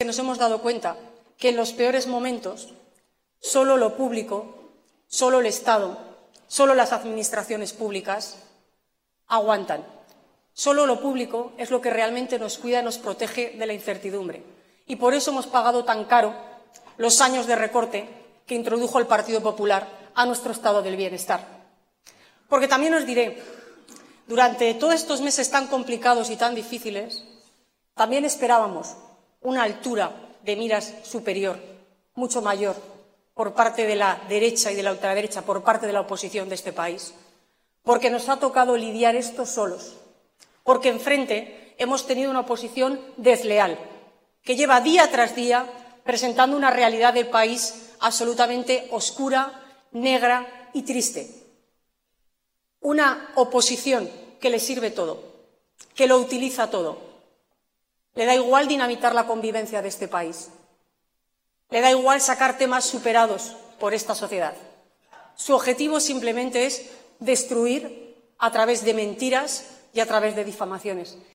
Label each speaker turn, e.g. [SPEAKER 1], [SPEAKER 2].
[SPEAKER 1] nos hemos dado cuenta que en los peores momentos solo lo público, solo el Estado, solo las administraciones públicas aguantan. Solo lo público es lo que realmente nos cuida y nos protege de la incertidumbre. Y por eso hemos pagado tan caro los años de recorte que introdujo el Partido Popular a nuestro estado del bienestar. Porque también os diré, durante todos estos meses tan complicados y tan difíciles, también esperábamos una altura de miras superior, mucho mayor, por parte de la derecha y de la ultraderecha, por parte de la oposición de este país. Porque nos ha tocado lidiar esto solos. Porque enfrente hemos tenido una oposición desleal, que lleva día tras día presentando una realidad del país absolutamente oscura, negra y triste. Una oposición que le sirve todo, que lo utiliza todo. Le da igual dinamitar la convivencia de este país. Le da igual sacar temas superados por esta sociedad. Su objetivo simplemente es destruir a través de mentiras y a través de difamaciones.